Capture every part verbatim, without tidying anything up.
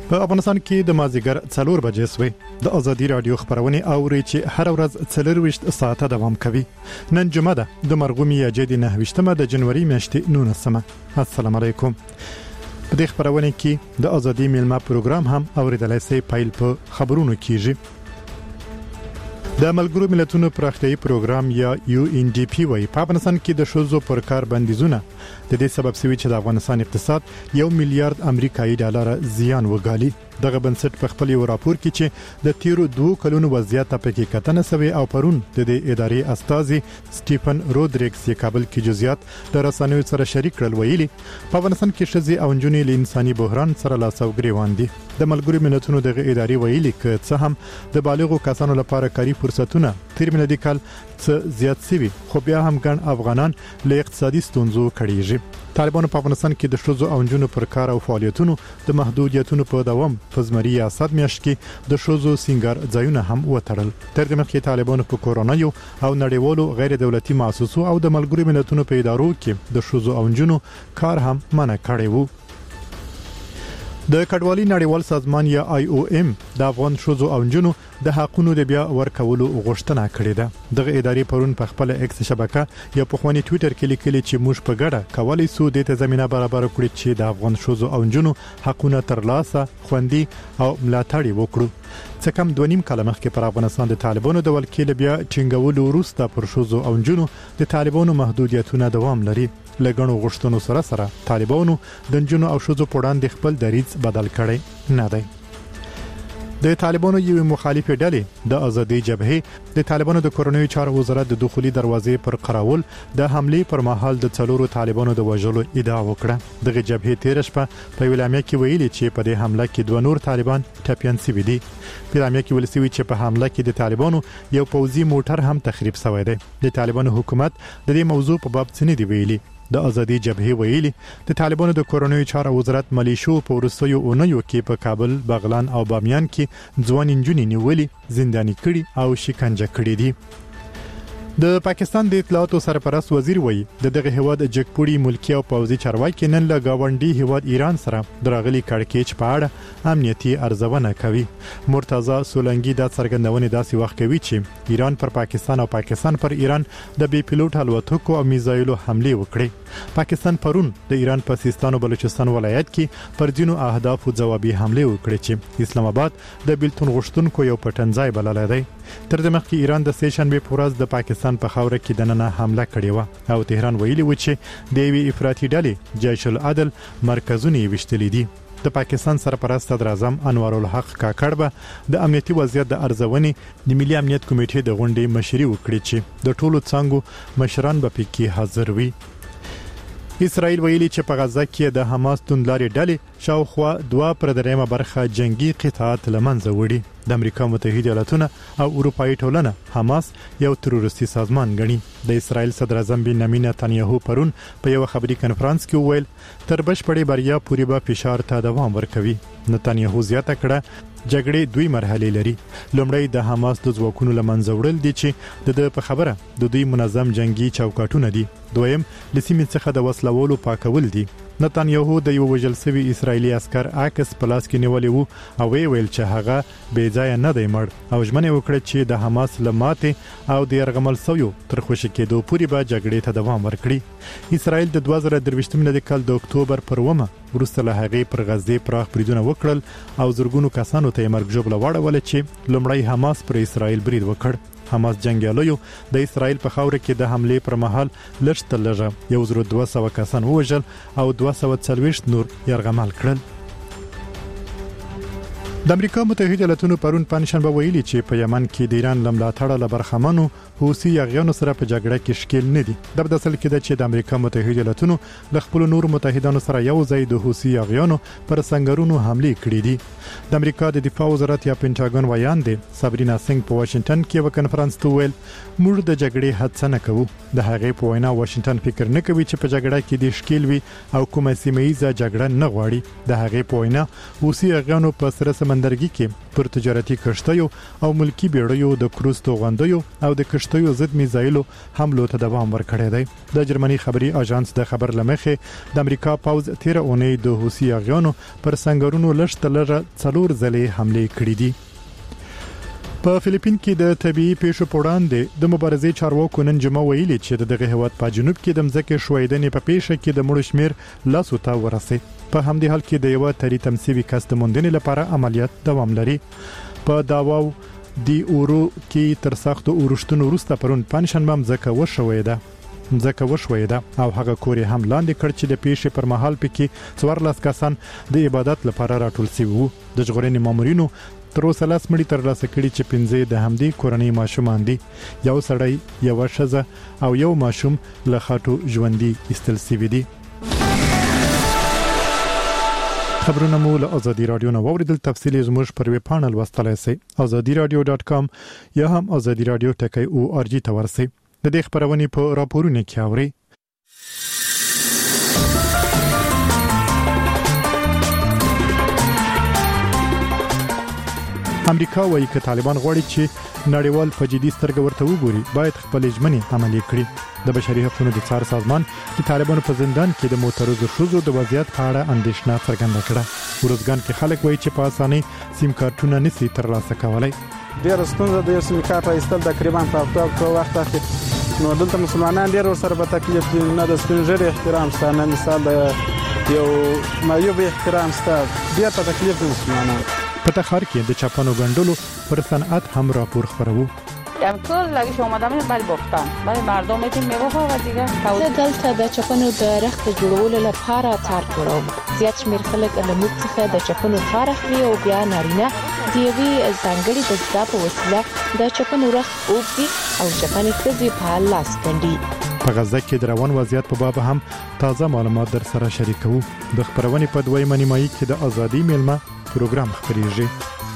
په افغانستان کې د مازیګر څلور بجې سوې د ازادي رادیو خبرونه اوري چې هر ورځ څلرويشت ساعته دوام کوي. نن جمعه ده د مرغومي یاجدي نهويشتمه د جنوري میاشتې نولسمه. السلام علیکم. په دې خبرونه کې د ازادي میلمه پروګرام هم اوریدلای شئ. پایل په خبرونو کېږي. د ملګرو ملتونو پراختیايي پروګرام یا یو ان ډي پی وايي په افغانستان کې د شوزو پر کار بندیزونه د دې سبب شوی چې د افغانستان اقتصاد یو میلیارډ امریکایي ډالر زیان وګالي. دغه بنسټ په خپل یو راپور کې چې د تیرو دوه کلونو وضعیت په کې کتنه سوي او پرون د دې ادارې استاذي سټيفن رودریګس یې کابل کې جزئیات د رسنیو سره شریک کړل. ویلي په افغانستان کې شذي او جنونی له انساني بحران سره لاس او ګریوان دي. د ملګرو ملتونو دغه ادارې ویلي چې څه هم د بالغو کسانو لپاره کاری فرصتونه تیر ملي کال څه زیات سوي خو بیا هم ګڼ افغانان له اقتصادي ستونزو کړيږي. طالبانو په افغانستان کې د شوزو او جنونو پر کار او فعالیتونو د محدودیتونو په دوام په زمري اسد میاشت کې د شوزو سنگار ځایونه هم وټړل. تر دې مخکې طالبانو په کورونا یو او نړیوالو غیر دولتي مؤسسو او د ملګرو ملتونو په ادارو کې د شوزو او جنونو کار هم منع کړی وو. د کډوالي نړیوال سازمان یا آی او ایم د افغان شوزو او جنونو د حقونو د بیا ورکولو غوښتنه کړې ده. دغه ادارې پرون په خپل ایکس شبکه یا په خواني ټوئیټر کې لیکلي چې موږ په ګډه کولای سو د ته زمينه برابر کړو چې د افغان شوزو او جنونو حقونه ترلاسه خوندي او ملاتړ وکړو. څه کم دوه نیم کاله مخکې پر افغانستان د طالبانو د ولکې بیا ټینګولو وروسته پر شوزو او جنونو د طالبانو محدودیتونه دوام لري. لګڼو غوښتنو سره سره طالبانو د جنونو او شوزو په وړاندې خپل دریځ بدل کړي نه دی. د طالبانو یو مخالفه ډلې د ازادي جبهه د طالبانو د کورونی چارو وزارت د دخولي دروازې پر قراول د حمله پر مهال د څلورو طالبانو د وژلو ادعا وکړه. دغه جبهه تیر شپه په ویلامیا کې ویلي چې په دې حمله کې دوه نور طالبان ټپيان شوي دي. په ویلامیا کې ویل شوی چې په حمله کې د طالبانو یو پوځي موټر هم تخریب شوی دی. د طالبانو حکومت د دې موضوع په باب څه نه دی ویلي. د ازادي جبهه ویلي د طالبانو د کورونی چارو وزارت ملیشو په ورسېو اونیو کې په کابل، بغلان او بامیان کې ځوان انجونی نیولې، زنداني کړي او شکنجه کړي دي. د پاکستان د اطلاعاتو سرپرست وزیر وایي د دغه هواد جګپوړي ملکی او پوځي چارواکي نن له گاونډي هواد ایران سره درغلي کړکېچ په اړه امنیتي ارزونه کوي. مرتضی سولنګي د څرګندونې داسې وخت کوي چې ایران پر پاکستان او پاکستان پر ایران د بي پيلوټ الوتکو او میزایلو حمله وکړي. پاکستان پرون د ایران په سیستان او بلوچستان ولایت کې پر ځینو اهدافو ځوابي حمله وکړي چې اسلام آباد د بیلتون غشتونکو یو پټنځای بلل دی. تر دې مخکې ایران د سه شنبه په ورځ د پاکستان په خاور کې د نننه حمله کړې و او تهران ویلي و چې د یوې افراطي ډلې جیش العدل مرکزونه وشتلې دي. د پاکستان سرپرست صدر اعظم انوار الحق کاکړ به د امنیتي وضعیت د ارزونې د ملي امنیت کمیټې د غونډې مشري وکړي چې د ټولو څنګه مشران به پکې حاضر وي. اسرائیل ویلي چې په غزه کې د حماس توندلاري ډلې شاوخوا دوه پر دریمه برخه جنگي قطاعات لمنځه وړي. د امریکا متحده ایالاتونه او اروپאי ټولنه حماس یو تروریستي سازمان ګڼي. د اسرائیل صدر اعظم بنیامین نتنیاهو پرون په یو خبري کانفرنس کې وویل تر بشپړې بریا پورې به فشار ته دوام ورکوي. نتنیاهو زیاته کړه جګړې دوی مرحله لري. لومړی د حماس د ځواکونو لمنځه وړل دي چې د په خبره د دوی منظم جنگي چوکاټونه دي. دویم لسیمې څخه د وسلوالو پاکول دي. نتنیاهو د یو وژل شوی اسرایلی عسكر عکس پلاس کې نیولې وو او ویل چې هغه بې ځای نه دی مړ او ژمنه وکړه چې د حماس لماته او د يرغمل سویو تر خوشی کېدو پورې به جګړې ته دوام ورکړي. اسرایل د دوه زره درویشتم د کال د اکتوبر پر ومه ورسته له هغې پر غزې پراخ بریدونه وکړل او زرګونو کسانو ته مرګ ژوبله واړول چې لومړی حماس پر اسرایل برید وکړ. حماس جنگیالیو د اسرایل په خاور کې د حمله پر مهال لږ لږه یو زر دوه سوه کسان وژل او دوه سوه څلوېښت نور يرغمل کړل. د امریکا متحده ایالاتونو پرون پنځشنبه ویلي چې په یمن کې د ایران لملاتړ لبرخمنو حوثي یغیانو سره په جګړه کې شکیل نه دي. د بدسل کې د چې د امریکا متحده ایالاتونو د خپل نور متحدانو سره یو ځای د حوثي یغیانو پر سنگرونو حمله کړې دي. د امریکا د دفاع وزارت یا پینټاګون وایان دي سابرینا سنگ په واشنگټن کې یو کانفرنس ته ویل موږ د جګړې حد نه کوو. د هغې په وینا واشنگټن فکر نه کوي چې په جګړه کې د شکیل وي او کومه سیمه ییزه جګړه نه غواړي. د هغې په وینا حوثي یغیانو په سره سمندرګي کې پر تجارتي کشتیو او ملکی بیړیو د کروز توغندیو او د کشتیو ضد میزایلو حملو ته دوام ورکړی دی. د جرمني خبري اژانس د خبر لمخې د امریکا پوز تیر اونۍ د حوثي اغیانو پر سنگرونو لشتلره څلور ځلې حمله کړې دي. په فلیپین کې د طبيعي پیښو په وړاندې د مبارزې چارواکو نن جمعه ویلي چې دغه هیواد په جنوب کې د مځکې شویدنې په پیښه کې د مړو شمیر لاسو ته ورسید. په همدې حال کې د یو تری تمسیوي کس د موندنې لپاره عملیات دوام لري. په داواو دی اورو کې تر سختو اورشتونو وروسته پرون پنځشنبه مځکه وشوي ده مځکه وشوي ده او هغه کوري هم لاندې کړ چې د پیښې پر مهال پکې څوارلس کسان د عبادت لپاره راټول شوي وو. د ژغورنې مامورینو تر اوسه لاس مړي تر لاسه کړي چې پنځه د همدې کورنۍ ماشومان دي. یو سړی یو ښځه او یو ماشوم له خاطو ژوندۍ ایستل شوي دي. خبرونه مو له ازادي رادیو نو اوریدل. تفصیلی زموږ پر ویب پاڼل وستلای شئ ازادي رادیو ډاټ کام یا هم ازادي رادیو ټکی او ار جی ته ورسئ. د دې خبرونه په راپورونه کې اورئ. امریکا وايي چې طالبان غواړي چې نړیوال په جدي سترګه ورته وګوري باید خپل ژمنې عملي کړي. د بشري حقوقو د څار سازمان د طالبانو په زندان کې د معترضو ښځو د وضعیت په اړه اندېښنه څرګنده کړه. ورځګان کې خلک وایي چې په اسانۍ سیم کارتونه نشي ترلاسه کولای. ډېر ستونزه د سیم کارت ایستل تقریبا په وخت کې نو دلته مسلمانان ډېر ورسره په تکلیف دي. نه د سپینږیري احترام شته، نه مثال د یو معیوب احترام شته. ډېر په تکلیف دي مسلمانان. په تخار کې د چاپانو غندلو پر صنعت هم راپور خبرو. امکان لگه شما آدمی برای باختن برای مردم میتیم میوه و دیگه دلته د چاپانو د رخت جوړولو لپاره تار جوړو. زیات شمیر خلک له موږ څخه د چاپانو تار اخلي او بیا نارینه د یوې ځانګړي دستګاه په وسیله د چاپانو رخت اوبدي او چاپانې ښځې په لاس ګنډي. په غزه کې د روان وضعیت په باب هم تازه معلومات در سره شریکو. د خبرونې په دویمه نیمایي کې د ازادي میلمه پروګرام خبريږي.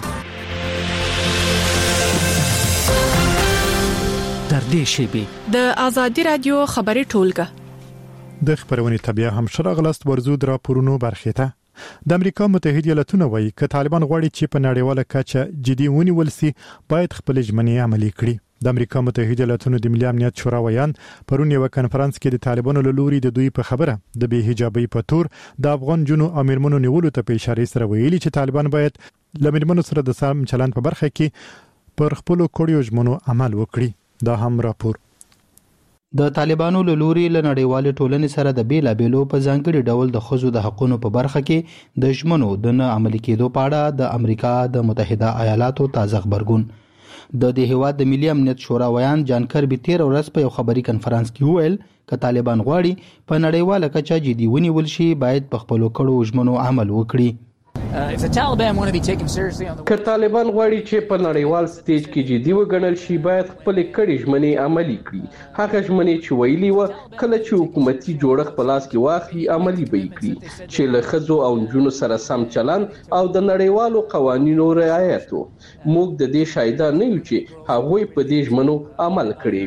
در دې شیبه د ازادي رادیو خبري ټولګه د خبرونې طبيعه هم شرغلست ورزو د راپورونو برخه ته. د امریکا متحده ایالاتونو وایي چې طالبان غواړي چې په نړیواله کچه جدي ونیول سي باید خپل ژمنې عملي کړي. د امریکا متحده ایالاتونو د ملي امنیت شورا ویان پرون یو کنفرانس کې د طالبانو له لوري د دوی په خبره د بې حجابۍ په تور د افغان جنو امیرمنو نیولو ته په اشاره سره ویلي چې طالبان باید لمرمنو سره د سم چلند په برخه کې پر خپل کړیو ژمنو عمل وکړي. دا هم راپور. د طالبانو له لوري له نړیوال ټولنې سره د بیلابېلو په ځانګړي ډول د خزو د حقوقو په برخه کې د ژمنو د نه عملي کېدو په اړه د امریکا د متحده ایالاتو تازه خبرګون. د دې هیواد د ملي امنیت شورا ویان جان کربي تیر ورځ په یو خبري کنفرانس کې وویل چې طالبان غواړي په نړیواله کچه جدي ونیول شي باید په خپل کړو ژمنو عمل وکړي. که طالبان غواړي چې په نړیوال سټیج کې جدي وګڼل شي باید خپل کړي ژمنې عملي کړي. هغه ژمنې چې ویلي و کله چې حکومتي جوړښت په لاس کې واخلي عملي به کړي چې له ښځو او نجونو سره سم چلند او د نړیوالو قوانینو رعایت. موږ د دې شاهدان نه یو چې هغوی په دې ژمنو عمل کړی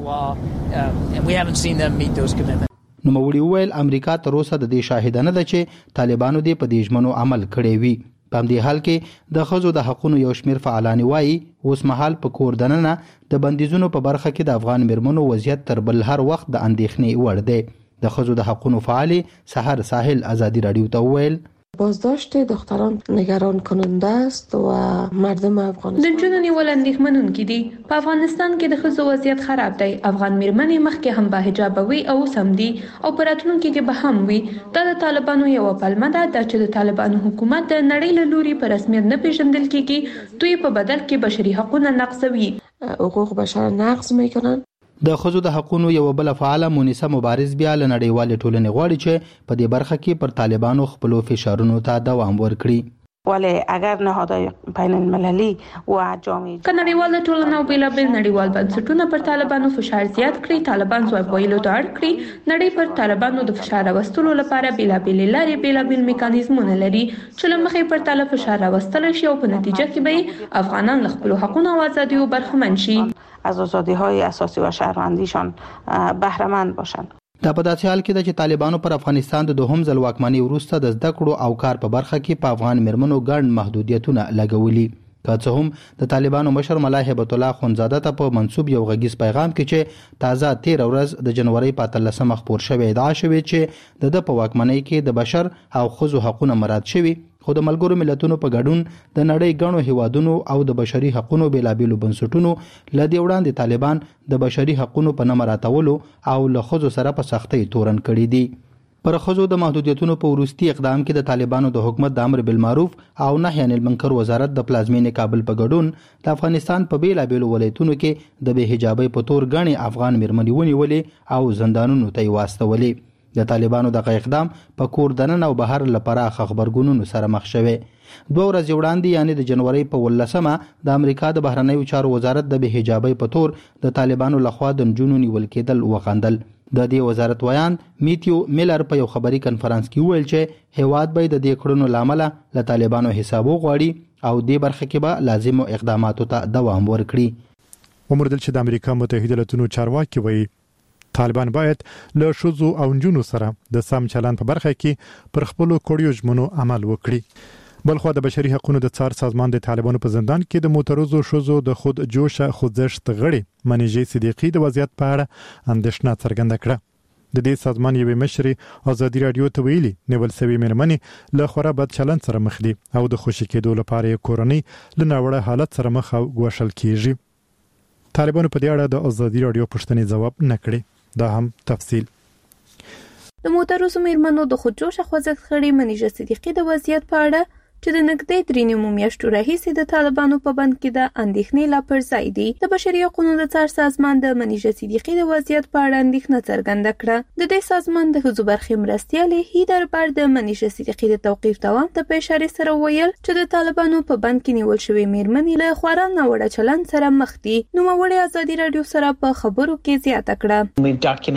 وي. نو موري ویل امریکا تر اوسه د دې شاهدانه ده چې طالبانو دې په دې ژمنو عمل کړی وي. په همدې حال کې د خزو د حقوقو یو شمیر فعالان وایي اوس مهال په کور دننه د بندیزونو په برخه کې د افغان مرمنو وضعیت تر بل هر وخت د اندېښنې وړ دی. د خزو د حقوقو فعال سحر ساحل ازادي رادیو ته ویل بازداشت دختران نگران کننده است و مردم افغانستان د جنونی ولندېخمنون کې دي. په افغانستان کې د ښځو وضعیت خراب دی. افغان میرمنې مخکې هم با حجاب وي او سم دي او په راتلونکي کې به هم وي. دا د طالبانو یو پلمه ده چې د طالبانو حکومت د نړۍ له لوري په رسمیت نه پیژندل کیږي. دوی په بدل کې بشري حقوق نقضوي. حقوق بشر نقض میکنن. د خزو د حقوقو یو بل فعال مونیسه مبارز بیا له نړیوال ټولنې غواړي چې په دې برخه کې پر طالبانو خپل فشارونو ته دوام ورکړي. ولی اگر نهادهای بین المللی و جامعه کنړیواله ټولنه او بیلابل نړیوال بنسټونه پر طالبانو فشار زیات کړي، طالبان ځواب ویلو ته اړ کړي. نړۍ پر طالبانو د فشار راوستلو لپاره بیلابل لارې بیلابل میکانیزمونه لري چې له مخې پر طالب فشار راوستل شي او په نتیجه کې به افغانان له خپل حقوقو او ازادیو برخمن شي، از آزادی‌های اساسی و شهروندیشان بهره مند باشند. دا په داسې حال کې ده چې طالبانو پر افغانستان د دوهم ځل واکمنۍ وروسته د زده کړو او کار په برخه کې په افغان میرمنو ګڼ محدودیتونه لګولي. که څه هم د طالبانو مشر ملا هیبت الله خونزاده ته په منسوب یو غږیز پیغام کې چې تازه تیر ورځ د جنوري په اتلسمه خپور شوی ادعا شوی چې د د په واکمنۍ کې د بشر او ښځو حقونه مراعات شوي، خو د ملګرو ملتونو په ګډون د نړۍ ګڼو هیوادونو او د بشري حقوقو بیلابېلو بنسټونو لدې وړاندې طالبان د بشري حقوقو په نه مراعاتولو او له ښځو سره په سختۍ تورن کړي دي. پر ښځو د محدودیتونو په وروستي اقدام کې د طالبانو د حکومت د امر بالمعروف او نهي عن المنکر وزارت د پلازمینې کابل په ګډون د افغانستان په بیلابېلو ولایتونو کې د بې حجابۍ په تور غني افغان میرمنې ونیولې او زندانونو ته یې واستولې. د طالبانو دغه اقدام په کور دننه او بهر لپاره خبرګونونو سره مخ شوه. دوه ورځې وړاندې یعنی د جنوري په ولسمه د امریکا د بهرنیو چارو وزارت د بې حجابۍ په تور د طالبانو لخوا د نجونو نیول کېدل وغندل. د دې وزارت ویان میتیو میلر په یو خبري کنفرانس کې ویل چې هیواد به د دې کړنو لامل له طالبانو حساب وغواړي او دې برخه کې به لازم اقداماتو ته دوام ورکړي. ومردل چې د امریکا متحده ایالاتونو چارواکي وایي طالبان باید له ښځو او نجونو سره د سم چلند په برخه کې پر خپلو کړیو ژمنو عمل وکړي. بلخو د بشري حقوقو د څار سازمان د طالبانو په زندان کې د معترضو ښځو د خود جوشه خوځښت غړي منیژې صدیقي د وضعیت په اړه اندېښنه څرګنده کړه. د دې سازمان یوې مشرې ازادي رادیو ته ویلي نیول سوي میرمنې له خورا بد چلند سره مخ دي او د خوشي کېدو لپاره یې کورنۍ له ناوړه حالت سره مخ او ګوښل کیږي. طالبانو په دې اړه د ازادي رادیو پوښتنې ځواب نه کړی. دا هم تفصیل. د معترضو میرمنو د خودجوشه خوځښت غړي منیژه صدیقي د وضعیت په اړه چې د نږدې درې نیمو میاشتو راهیسې د طالبانو په بند کې د اندېښنې لا پر ځای دي د بشري حقوقو د څار سازمان د منیژه صدیقي د وضعیت په اړه اندېښنه څرګنده کړه. د دې سازمان د ښځو برخې مرستیالې هیدر بر د منیژه صدیقي د توقیف دوام ته په اشارې سره ویل چې د طالبانو په بند کې نیول شوې میرمنې له خورا ناوړه چلند سره مخ دي. نوموړې ازادي رادیو سره په خبرو کې زیاته کړه.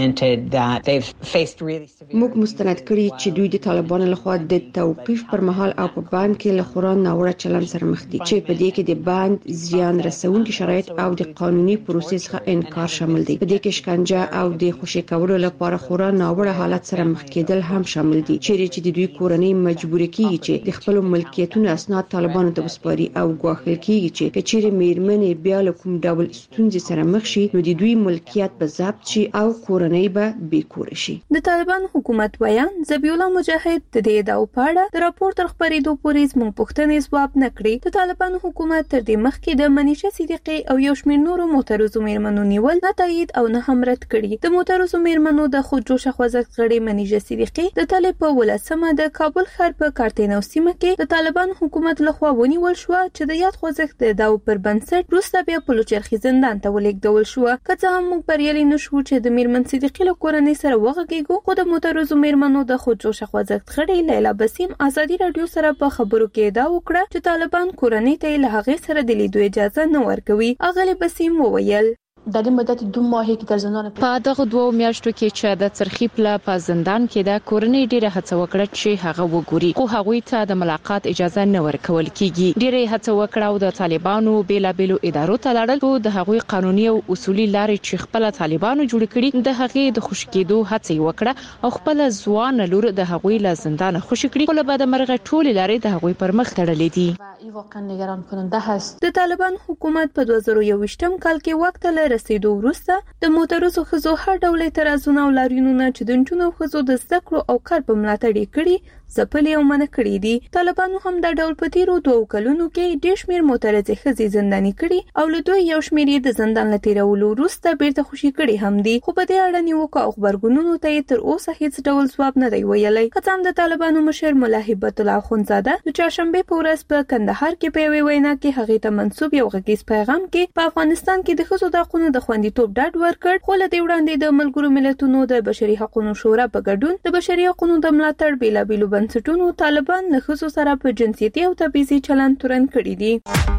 موږ مستند کړي چې دوی د طالبانو لخوا د توقیف پر مهال او په بند کې له خورا ناوړه چلند سره مخ دي چې په دې کې د بند زیان رسونکي شرایط او د قانوني پروسې څخه انکار شامل دي. په دې کې شکنجه او د خوشي کولو لپاره خورا ناوړه حالت سره مخ کېدل هم شامل دي. چیرې چې د دوی کورنۍ مجبور کیږي چې د خپل ملکیتونو اسناد طالبانو ته وسپاري او ګواښل کیږي چې کچېرې میرمنې بیا له کوم ډول ستونزې سره مخ شي نو د دوی ملکیت به ضبط شي او کورنۍ به بیکور شي. د طالبان حکومت ویان ذبیح الله مجاهد د دې ادعاو په اړه د راپور تر خبرېدو پورې زموږ پوښتنې ځواب نه کړې. د طالبانو حکومت تر دې مخکې د منیژه صدیقي او یو شمېر نورو معترضو میرمنو نیول نه تایید او نه هم رد کړي. د معترضو میرمنو د خودجوشه خوځښت غړي منیژه صدیقي د طالب په ولسمه د کابل ښار په کارتینو سیمه کې د طالبان حکومت لخوا ونیول شو چې د یاد خوځښت د داو پر بنسټ وروسته بیا په لوچرخي زندان ته ولېږدول شو. که څه هم موږ بریالي نشو چې د میرمن صدیقي له کورنۍ سره وغږیږو، خو د معترضو میرمنو د خودجوشه خوځښت غړي لیلا بسیم ازادي رادیو سره په خبرو کې ادعا وکړه چې طالبان کورنۍ ته له هغې سره د لیدو اجازه نه ورکوي. اغلی بسیم وویل در این مدت دو ماهی که در زندان په دغه دوه میاشتو کې چې د څرخي پله په زندان کې د کورنۍ ډیره هڅه وکړه چې هغه وګوري، خو هغوی ته د ملاقات اجازه نه ورکول کیږي. ډیره هڅه وکړه او د طالبانو بیلابېلو ادارو ته لاړل، خو د هغوی قانوني او اصولي لارې چې خپل طالبانو جوړ کړي د هغې د خوشي کېدو هڅه وکړه او خپل ځوان لور د هغوی له زندان خوشي کړي، خو له بعد مرغه ټول لارې د هغوی پر مخ تړلې دي. این واقعا نگران کننده هست. د طالبان حکومت په دوه زره یوویشتم کال کې واک ته رسیدو وروسته د معترضو ښځو هر ډول اعتراضونه او لاریونونه چې د نجونو او ښځو د زده کړو او کار په ملاتړ یې کړي ځپلې او منع کړي دي. طالبانو هم دا ډول په تیرو دوو کلونو کې ډېر شمېر معترضې ښځې زنداني کړي او له دوی یو شمېر یې د زندان له تېرولو وروسته بیرته خوشي کړي هم دي، خو په دې اړه نیوکو او غبرګونونو ته یې تر اوسه هیڅ ډول ځواب نه دی ویلی. که څه هم د طالبانو مشر ملا هیبت الله خونزاده د چهارشنبې په ورځ په کندهار کې په یوې وینا کې هغې ته منسوب یو غږیز پیغام کې په افغانستان کې د ښځو د حقونو د خوندیتوب ډاډ ورکړ، خو له دې وړاندې د ملګرو ملتونو د بشري حقوقو شورا په ګډون د بشري حقوقو د ملاتړ بیلابېلو بنسټونو طالبان له ښځو سره په جنسیتي او تبعیضي چلند تورن کړي دي.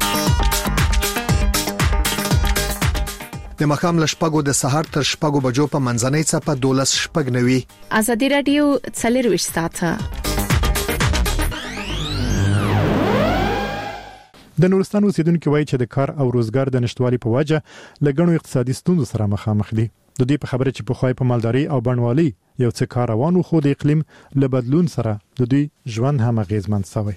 د مخام لشپګو د سحر تر شپګو بجو په منځنۍ څپه دولس شپګ نوي. ازادي رادیو څلرويش ساعته. د نورستان اوسیدونکو وایي چې د کار او روزګار د نشټوالي په وجه لګڼو اقتصادي ستونزو سره مخامخ دي. د دې په خبره چې په خوای په مالداري او بڼوالي یو څه کار روانو خو د اقلیم له بدلون سره د دوی ژوند هم اغیزمن شوی.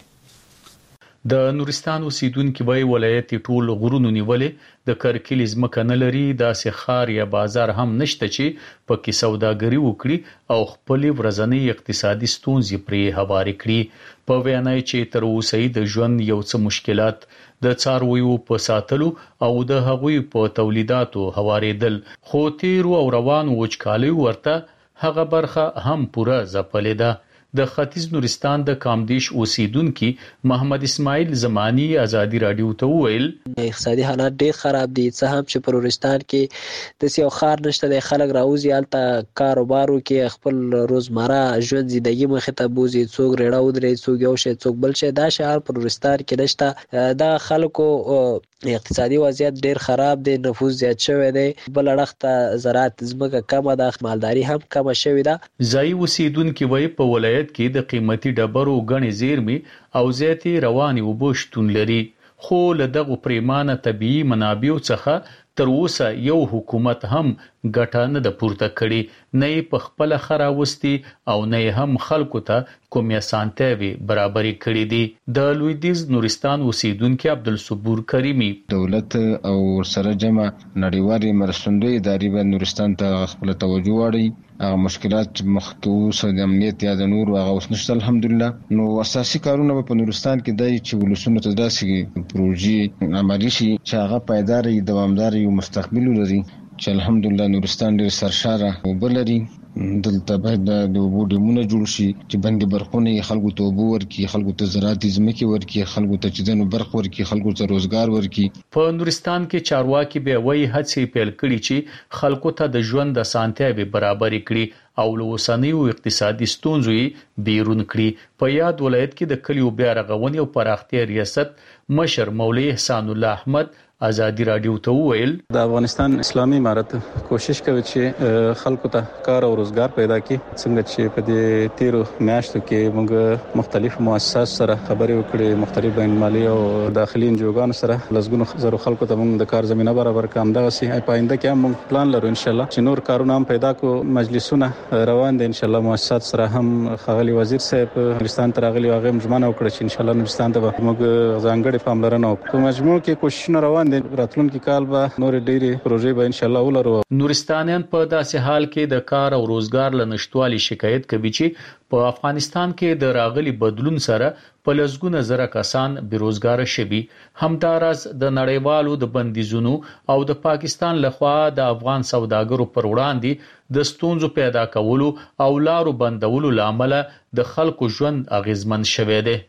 د نورستان اوسیدونکو وای ولایت ټول غرونو نیولې د کرکیل ځمکه نه لري داسې خار یا بازار هم نشته چې پکې سوداګري وکړي او خپل ورځنی اقتصادي ستونزې پرې هواري کړي. په وینای چې تر اوسه د ژوند یو څه مشکلات د څارویو په ساتلو او د هغوی په تولیداتو هواریدل خو تیر او روان وچکالي ورته هغه برخه هم پوره ځپلې ده. د ختیځ نورستان د کامدیش اوسیدونکو محمد اسماعیل زمانی ازادي رادیو ته وویل اقتصادي حالات ډېر خراب دي. څه هم چې په نورستان کې د سیو خار نشته د خلک راوځي الته کاروبارو کې خپل روزمره ژوند زندگی مخه ته بوزي څوک رړه ودرې څوک یو شی څوک بل شی دا شهر په نورستان کې نشته. دا خلکو اقتصادي وضعیت ډیر خراب دی نفوذ زیات شوی دی بل اړخ زراعت زمکه کمه ده مالداري هم کمه شوی ده. ځای اوسیدونکو وای په ولایت کې د قیمتي ډبرو غني زیرمي او زیاتي رواني وبشتون لري خو له دغه پریمانه طبيعي منابعو څخه تر اوسه یو حکومت هم ګټه نه د پورته کړي نه په خپل خراوستي او نه هم خلکو ته کومه سانتوي برابرۍ کړې دي. د لویدیز نورستان اوسیدونکو عبدالصبور کریمی دولت او سره جمع نړیوالې مرستندوی ادارې به نورستان ته خپل توجه واړي. هغه مشکلات مخکوس د امنیت یا د نور هغه اوس نشته الحمدلله. نو اساسي کارونه په نورستان کې دای چې ولسونو ته داسې پروژې عملي شي چې هغه پایدار دوامدار او مستقبل لري چې الحمدلله نورستان ډېر سرشاره وبلري. دلته باید د اوبو ډیمونه جوړ شي چې بندي برخونه خلکو ته اوبو ورکړي خلکو ته زراعتي ځمکې ورکړي خلکو ته چې دنو برخ ورکړي خلکو ته روزګار ورکړي. په نورستان کې چارواکي به وایي هڅې پیل کړي چې خلکو ته د ژوند د اسانتیاوي برابرۍ کړي او له اوسنیو اقتصادي ستونزو بیرون کړي. په یاد ولایت کې د کلیو بیا رغونې او پراختیا ریاست مشر مولوی احسان الله احمد ازادي رادیو ته وویل د افغانستان اسلامي امارت کوشش کوي چې خلکو ته کار او روزګار پیدا کړي. څنګه چې په دې تیرو میاشتو کې موږ مختلف مؤسسات سره خبرې وکړې مختلف بین المللي او داخلي انجوګانو سره لږګونو زرو خلکو ته موږ د کار زمينه برابر کړم. دا سي په آینده کې هم موږ پلان لرو ان شاء الله چې نور کارونه هم پیدا کو. مجلسونه روان دي ان شاء الله مؤسسات سره هم خغلی وزیر صاحب نورستان ته راغلي واغې مجمنه وکړه چې ان شاء الله نورستان ته موږ ځانګړي پاملرنه وکړو. په مجموع کې کوششونه روان راتلونکي کال به نور ډېری پروژې به ان شاء الله ولرو. نورستانیان په داسې حال کې د کار او روزګار له نشټوالي شکایت کوي چې په افغانستان کې د راغلي بدلون سره په لږګونه زره کسان بیروزګار شوي. همداراز د نړیوالو د بندیزونو او د پاکستان لخوا د افغان سوداګرو پر وړاندې د ستونزو پیدا کولو او لارو بندولو لامل د خلکو ژوند اغیزمن شوی دی.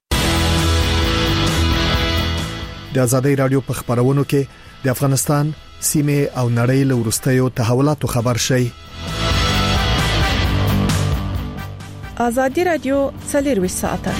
د آزادۍ رادیو په خبرونو کې د افغانستان سیمه او نړۍ له ورستیو تحولاتو خبر شي. آزادۍ رادیو څلور ساعته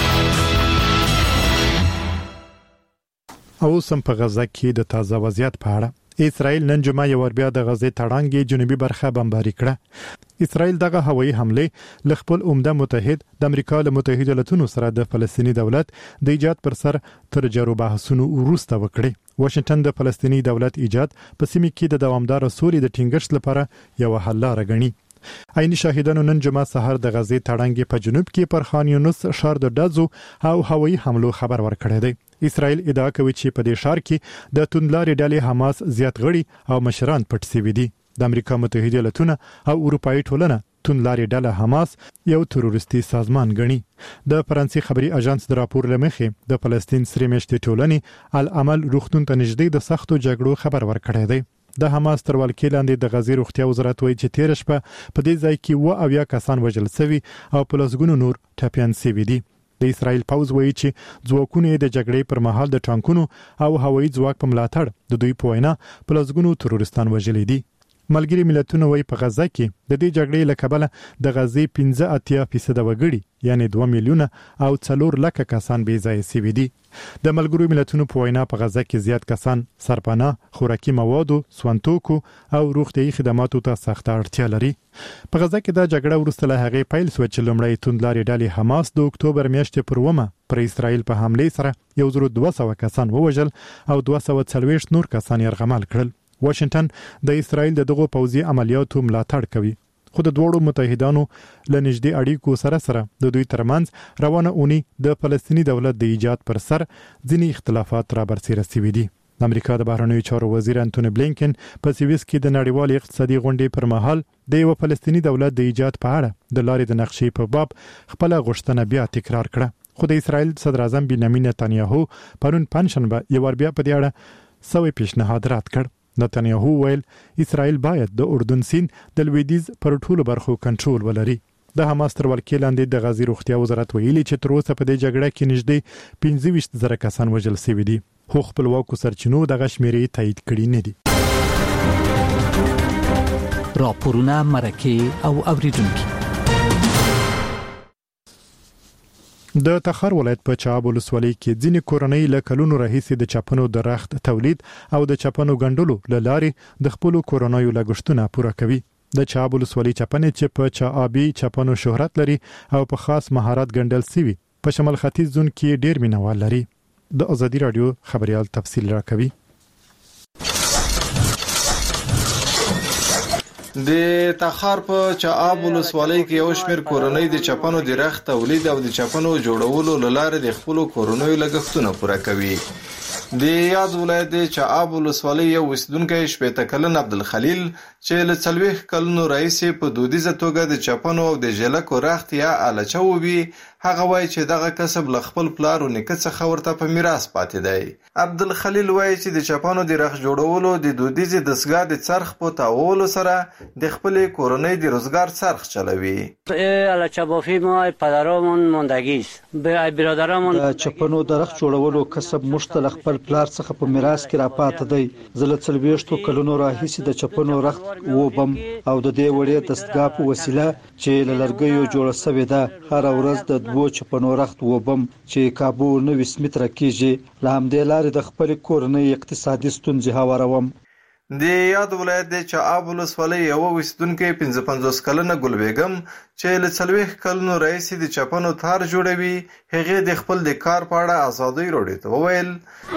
او سم په غزه کې د تازه وضعیت په اړه اسرائیل نن جمعه یو بیا د غزې تړانګې جنوبي برخه بمباري کړه. اسرائیل دغه هوایي حمله ل خپل عمده متحد د امریکا له متحده ایالاتونو سره د فلسطینی دولت د ایجاد پر سر تر جارو بحثونو وروسته وکړي. واشنگټن د فلسطینی دولت ایجاد په سیمه کې د دوامدار سولې د ټینګښت لپاره یو حل لاره غني. عیني شاهدانو نن جمعه سحر د غزې تړانګې په جنوب کې پر خان یونس شهر د دازو او هوایي حملو خبر ورکړی دی. اسرائیل ادعا کوي چې په دې شهر کې د توندلارې ډلې حماس زیات غړي او مشران پټ شوي دي. د امریکا متحده ایالاتونه او اروپאי ټولنه توندلارې ډله حماس یو تروریستي سازمان ګڼي. د فرانسې خبري اژانس د راپور لمخې د فلسطین سره مشتې ټولنې العمل روختون ته نږدې د سختو جګړو خبر ورکړی دی. د حماس تر ولکې لاندې د غزې روغتیا وزارت وایي چې تیر شپه په دې ځای کې و او یا کسان وژل شوي او په لسګونو نور ټپيان شوي دي. د اسرائیل پوز وایي چې ځواکونه د جګړې پر مهال د ټانکونو او هوایي ځواک په ملاتړ د دوی په وینا په لسګونو تروریستان وژلي دي. ملګری ملتونه وایي په غزه کې د دې جګړې لکبله د غزې پنځه اتیا فیصد وګړي یعنی دوه میلیونه او څلور لک کسان بې ځای شوي دي. د ملګرو ملتونو په وینا په غزه کې زیات کسان سرپناه، خوراکي موادو، سونتوکو او روغتيایي خدماتو ته سخت اړتیا لري. په غزه کې د جګړه وروسته له هغې پیل شو چې لومړی توندلارې ډلې حماس د اکتوبر میاشتې پر اوومه پر اسرائیل په حمله سره یو زر دوه سوه کسان ووژل او دوه سوه څلوېښت نور کسان یې یرغمل کړل. واشنگټن د اسرایل د دغو پوځي عملیاتو ملاتړ کوي، خو د دوړو متحدانو لنږدې اړیکو سره سره د دوی ترمنځ روانه اونۍ د فلسطینی دولت د ایجاد پر سر ځینی اختلافات را برسېره شوي دي. د امریکا د بهرنیو چارو وزیر انټونی بلینکن په سویس کې د نړیوال اقتصادي غونډې پر مهال د یو فلسطینی دولت د ایجاد په اړه د لارې د نقشې په باب خپل غوښتنه بیا تکرار کړه، خو د اسرایل صدر اعظم بنیامین نتانیاهو پرون پنځشنبه یو ور بیا په دې اړه سوي پیشنهاد رد کړ. نتانیاهو ویل اسرائیل باید د اردن سیند د لویدیځ پر ټولو برخو کنټرول ولري. د حماس تر ولکې لاندې د غزې روغتیا وزارت ویلي چې تر اوسه په دې جګړه کې نږدې پنځه ویشت زره کسان وژل شوي دي، خو خپلواکو سرچینو دغه شمیرې تایید کړي نه دي. راپورونه، مرکې او اوریدونکي. د تخار ولایت په چاب ولسوالۍ کې ځینې کورنۍ له کلونو راهیسې د چپنو د رخت تولید او د چپنو ګنډلو له لارې د خپلو کورنیو لګښتونه پوره کوي. د چاب ولسوالۍ چپنې چې په چابي چپنو شهرت لري او په خاص مهارت ګنډل شوي په شمال ختیځ زون کې ډېر مینوال لري. د ازادي رادیو خبريال تفصیل راکوي. د تخار په چاب ولسوالۍ کې یو شمېر کورنۍ د چپنو د رخت تولید او د چپنو جوړولو لپاره د خپل کورنیو لګښتونه پوره کوي. د یاد ولایت د چاب ولسوالۍ یو اوسیدونکی شپېته کلن عبدالخلیل چې له څلوېښت کلونو راهیسې په دودیزه توګه د چپنو او د ژلکو رخت یا الچه وبي، هغه وایي چې دغه کسب له خپل پلار او نیکه څخه ورته په میراث پاتې دی. عبدالخلیل وایي چې د چپنو د رخت جوړولو د دودیزې دستګاه د څرخ په تاوولو سره د خپل کورنۍ د روزګار څرخ چلوي. الچه بافی ما پدرامون ماندگی است. به برادرامون د چپنو د رخت جوړولو کسب مشتل خپل پلار څخه په میراث کې را پاتې دی. زه له څلوېښتو کلونو راهیسې د چپنو رخت ووبم او د دې وړې دستګاه په وسیله چې له لرګیو جوړه شوې ده هر ورځ د دوو چپنو رخت ووبم چې کابو نوي متره کېږي. له همدې لارې د خپل کورنۍ اقتصادي ستونزې هواروم. د یاد ولایت د چاب ولسوالۍ یو اوسیدونکی پنځه پنځوس کلنه ګلبیګم چې له څلوېښت کلونو راهیسې د چپنو تار جوړوي، هغې د خپل د کار په اړه آزادۍ رادیو ته وویل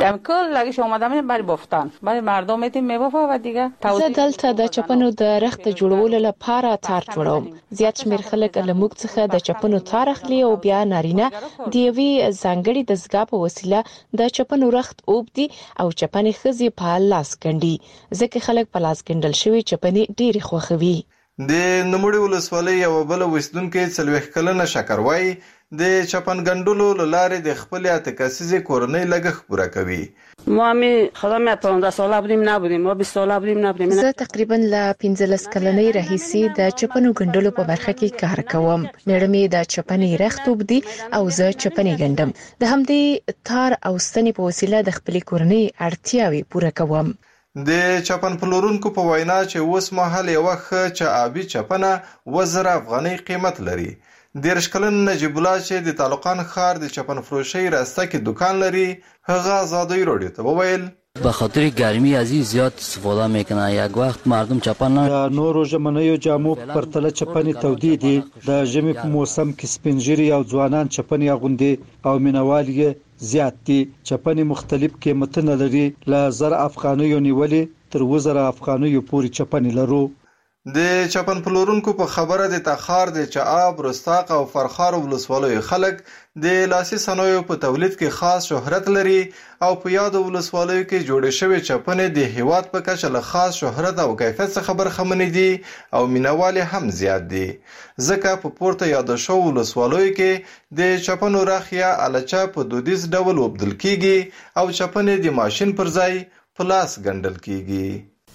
کل لگش اومدم برای بافتن برای مردم تیم میبافه و دیگه. زه دلته د چپنو د رخت جوړولو لپاره تار جوړوم. زیات شمیر خلک له موږ څخه د چپنو تار اخلي او بیا نارینه د یوې ځانګړي دستګاه په وسیله د چپنو رخت اوبدي او چپنې ښځې په لاس ګنډي، ځکه خلک په لاس ګنډل شوي چپنې ډېرې خوښوي. د نوموړي ولسوالۍ یو بل اوسیدونکی څلوېښت کلنه شکر وایي د چپن ګنډلو له لارې د خپل اته کسیزې کورنۍ لګښت پوره کوي. ما می خدام پانزده ساله بودیم نبودیم، ما بیست ساله بودیم نبودیم. زه تقریبا له پنځلس کلنۍ راهیسې د چپنو ګنډلو په برخه کې کار کوم. مېړه مې د چپنې رخت وبدي او زه چپنې ګنډم. د همدې تار او ستنې په وسیله د خپل کورنۍ اړتیاوې پوره کوم. د چپن پلورونکو په وینا چې اوس مهال یو ښه چابي چپنه اووه زره افغانۍ قیمت لري. دېرش کلن نجیب الله چې د تعلقان ښار د چپن فروشۍ راسته کې دکان لري، هغه آزادۍ رادیو ته وویل به خاطر گرمی از این زیاد استفاده میکنه. یک وقت مردم چپن نه د نورو ژمنیو جامو په پرتله چپنې تودې دي. د ژمي په موسم کې سپینږیري او ځوانان چپنې اغوندي او مینوال یې زیات دي. چپنې مختلف قیمتونه لري، له زر افغانیو نیولې تر اووه زره افغانیو پورې چپنې لرو. د چپن پلورونکو په خبره د تخار د چاب، رستاق او فرخار ولسوالیو خلک د لاسي صنایعو په تولید کې خاص شهرت لري او په یادو ولسوالیو کې جوړې شوې چپنې د هیواد په کچه له خاص شهرت او کیفیت څخه برخمنې دي او مینوال هم زیات دي، ځکه په پورته یاد شوو ولسوالیو کې د چپنو رخ یا الچه په دودیز ډول وبدل کیږي او چپنې د ماشین پر ځای په لاس ګنډل کیږي.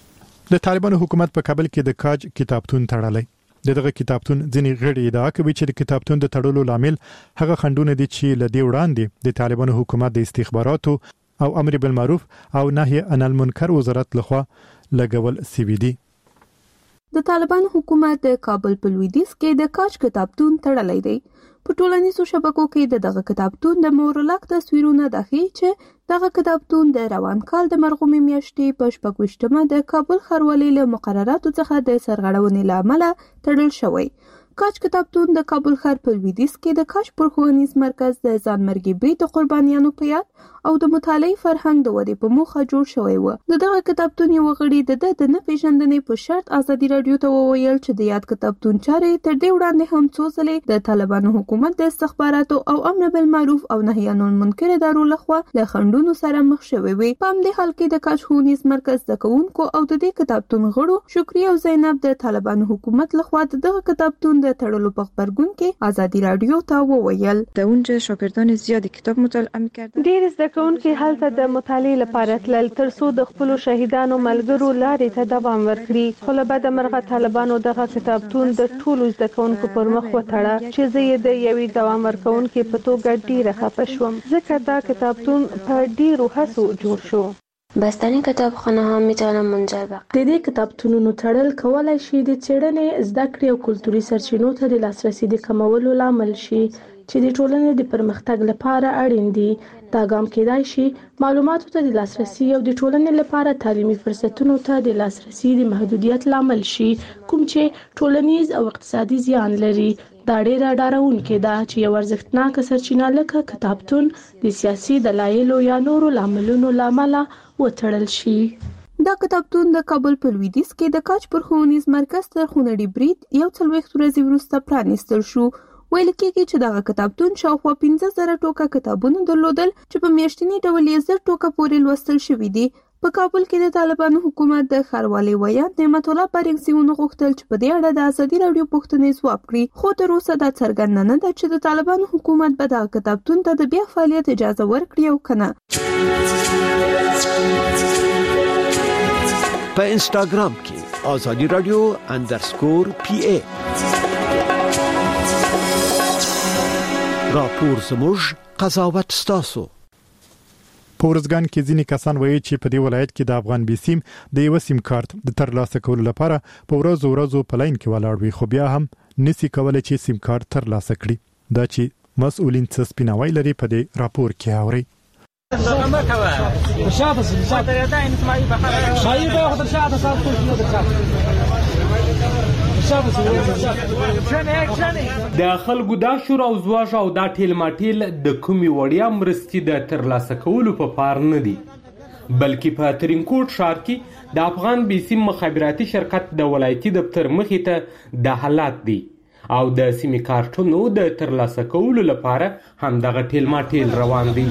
د طالبانو حکومت په کابل کې د کاج کتابتون تړلی. دغه کتابتون ځینې غړي ادعا کوي چې د کتابتون د تړلو لامل هغه خنډونه دي چې له دې وړاندې د طالبانو حکومت د استخباراتو او امر بالمعروف او نهي عن المنکر وزارت لخوا لګول سوي دي. د طالبانو حکومت د کابل په لویدیځ کې د کاج کتابتون تړلی دی. په ټولنیزو شبکو کې د دغه کتابتون د مورلک تصویرونه داخلي چې دغه کتابتون د روان کال د مرغومي میاشتې په شپږ ویشتمه د کابل ښاروالۍ له مقرراتو څخه د سرغړونې له امله تړل شوی. کاج کتابتون د کابل ښار په لویدیځ کې د کاج پرښوونیز مرکز د ځانمرګي بری د قربانیانو په یاد او د مطالعې فرهنګ د ودې په موخه جوړ شوی و. د دغه کتابتون یو غړي د د نه پیژندنې په شرط ازادي رادیو ته وویل چې د یاد کتابتون چارې تر دې وړاندې هم څو ځلې د طالبانو حکومت د استخباراتو او امر بالمعروف او نهي عن المنکر ادارو لخوا له خنډونو سره مخ شوی وي. په همدې حال کې د کاج ښوونیز مرکز د کوونکو او د دې کتابتون غړو شکري او زینب د طالبانو حکومت لخوا دغه کتابتون د تړلو په خبرګون کې ازادي رادیو ته وویل د اونجا شاګردان زیات کتاب مطالعه می‌کردند. ډیر زده کوونکي هلته د مطالعې لپاره تلل ترڅو د خپل شهیدانو ملګرو لارې ته دوام ورکړي. خو له بده مرغه طالبانو دغه کتابتون د ټولو زده کوونکو پر مخ وتړه چې زه یې د یوې دوام ورکوونکي په توګه ډیره خفه شوم ځکه دا کتابتون په ډیرو هڅو جوړ شو. بستنی کتابخانه ها میتونه منجر به د دې کتابتونونو تړل کولای شي د څېړنې زده کړې او کلتوري سرچینو ته د لاسرسي د کمولو لامل شي چې د ټولنې د پرمختګ لپاره اړین دي. دا ګام کېدای شي معلوماتو ته د لاسرسي او د ټولنې لپاره تعلیمي فرصتونو ته د لاسرسي د محدودیت لامل شي کوم چې ټولنیز او اقتصادي زیان لري. دا ډیره ډاروونکې ده چې یو ارزښتناکه سرچینه لکه کتابتون د سیاسي دلایلو یا نورو لاملونو له امله وتړل شي. دا کتابتون د کابل په لویدیځ کې د کاج پرښوونیز مرکز تر خونړي برید یو څلوېښت ورځې وروسته پرانیستل شو. ویل کېږي چې دغه کتابتون شاوخوا پنځه زره ټوکه کتابونه درلودل چې په میاشتني ډول یې زر ټوکه پورې لوستل شوي دي. په کابل کې د طالبانو حکومت د ښاروالۍ ویان نعمت الله بارکزي ونغوښتل چې په دې اړه د ازادي راډیو پوښتنې ځواب کړي، خو تر اوسه دا څرګنده نه ده چې د طالبانو حکومت به دغه کتابتون ته د بیا فعالیت اجازه ورکړي او که نه. په انسټاګرام کې ازادي راډیو انډرسکور پی ای راپور زموږ قضاوت ستاسو. په ورځګان کې ځینې کسان وایي چې په دې ولایت کې د افغان بي سیم د یو سیم کارت د ترلاسه کولو لپاره په ورځو ورځو په لاین کې ولاړ وي، خو بیا هم نسی کولای چې سیم کارت ترلاسه کړي. دا چې مسؤلین څه سپیناوی لري په دې راپور کې اوري. د خلکو دا شور او زواج او دا ټیل ماټیل د کومي وړیا مرستې د ترلاسه کولو په پار نه دي، بلکې په ترینکوټ ښار کې د افغان بي سیم مخابراتي شرکت د ولایتي دفتر مخې ته د حالات دي او د سیمې کارتونو د ترلاسه کولو لپاره هم دغه ټیل ماټیل روان دي.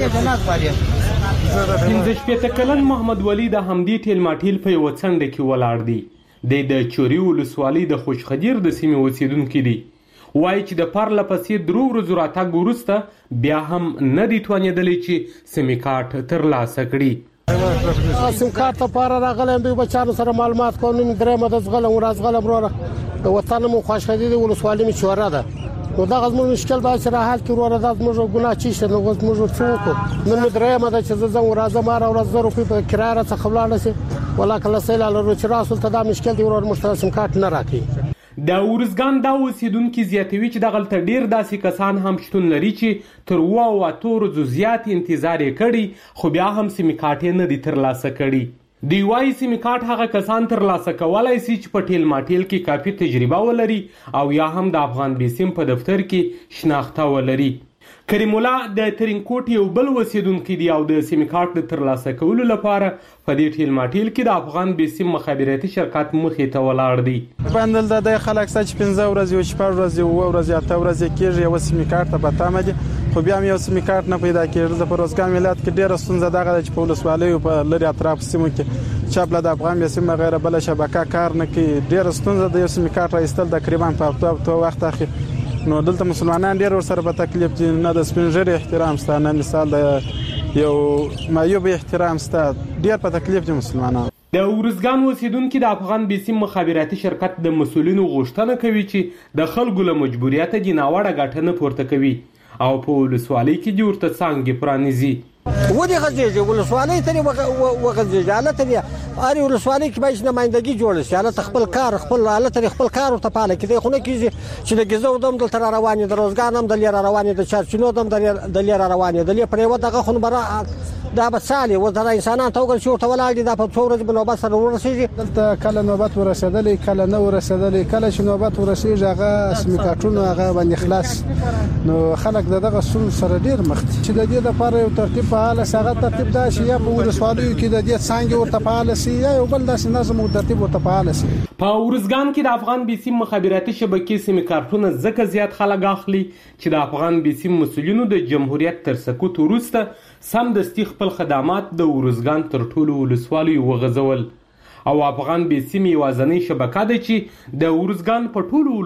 پنځه شپېته کلن محمد ولی د همدې ټیل ماټیل په یوه څنډه کې ولاړ دی. د چوري ولسوالۍ د خوشخدیر د سیمې اوسیدونکي دي. وایي چې د پرله پسې درو ورځو راتګ وروسته بیا هم نه دي توانېدلی چې سیمې کارت ترلاسه کړي. سیم کارت لپاره راغلم دوی بچیانو سره معلومات کوم. نن درېیمه د زغلم ورځغلم وروره د وطن مو خوشخدیر ولسوالۍ مې چوره ده. نو دا زموږ مشکل دا چې راحت کې وروره دا زموږ ګناه چی شه. نو زموږ څه وکړو؟ نن مې درېیمه ده چې زه ځم ورځم هره ورځ زه روپۍ په کرایه راڅخه ولاړه شي. ولا کله سیل لرو چې راسل ته دا مشکل دی ورور مشته سیم کارت نه راکړي. د ورزګان دا اوسیدونکي زیاتوي چې دغلته ډیر داسې کسان هم شتون لري چې تر اوه او اتو ورځو زیات انتظار یې کړی خو بیا هم سیم کارت یې نه دي ترلاسه کړي. دوی وایي سیم کارت هغه کسان ترلاسه کولی شي چې په ټیل ماټیل کې کافي تجربه ولري او یا هم د افغان بي سیم په دفتر کې شناخته ولري. کریم الله د ترینکوټ یو بل اوسیدونکی دی او د سیم کارت د ترلاسه کولو لپاره په دې ټیل ماټیل کې د افغان بي سیم مخابراتي شرکت مخې ته ولاړ دی. بندل د د خلک چې پنځه ورځې او شپږ ورځې او ورځې اته ورځې کېږي یو سیم کارت په تامه دي، خو بیا یو سیم کارت نه پیدا کېږي. د پروسګان ولایت کې ډېر ستونزه دغه چې په ولسوالۍ او په لري اطراف سیمو کې چاپله د افغان بي سیم غیره بل شبکه کار نه کوي. ډېر ستونزه د یو سیم کارت راایستل تقریبا په هفته وخت اخی. نو دلته مسلمانان ډیر ور سره په تکلیف دي. نه د سپینږیري احترام ستا، نه مثال د یو معیوب احترام ستا، ډیر په تکلیف دي مسلمانان. د ورزګان اوسیدونکي د افغان بي سیم مخابراتي شرکت د مسؤلینو غوښتنه کوي چې د خلکو له مجبوریته دي ناوړه ګټه نه پورته کوي او په ولسوالۍ کې دې ورته څانګې پرانیزي. ودي غزيجه ولسوالي تري وغزيجه على تري اري ولسوالي کې باید نمائندګي جوړ شي على خپل کار خپل على تري خپل کار ته پاله کې خو نه کیږي چې د غزو دم د تر رواني د روزګان هم د لیر رواني د چارچینو دم د لیر رواني د لیر پرې ودغه خو برا دا بسالي وزره انسانان توګل شو ته ولاړ دي د په څورج بنوبت سره ورسېږي دلته کله نوبت ورسېدلې کله نه ورسېدلې کله چې نوبت ورسېږي هغه سمکاټونو هغه باندې خلاص نو خلک دغه سن سره ډیر مخ چې د دې لپاره یو ترتیب په حاله سره ترتیب دا شي یا په ولسوالیو کې د دې څنګه ورته فعال شي یا یو بل داسې نظم او ترتیب ورته فعال شي. په ورزګان کې د افغان بیسیم مخابراتي شبکې سیمکارتونه ځکه زیات خلک اخلي چې د افغان بیسیم مسولینو د جمهوریت تر سقوط وروسته سمدستي خپل خدمات د ورزګان تر ټولو ولسوالیو وغځول او افغان بیسیم یوازنۍ شبکه ده چې د ورزګان په ټولو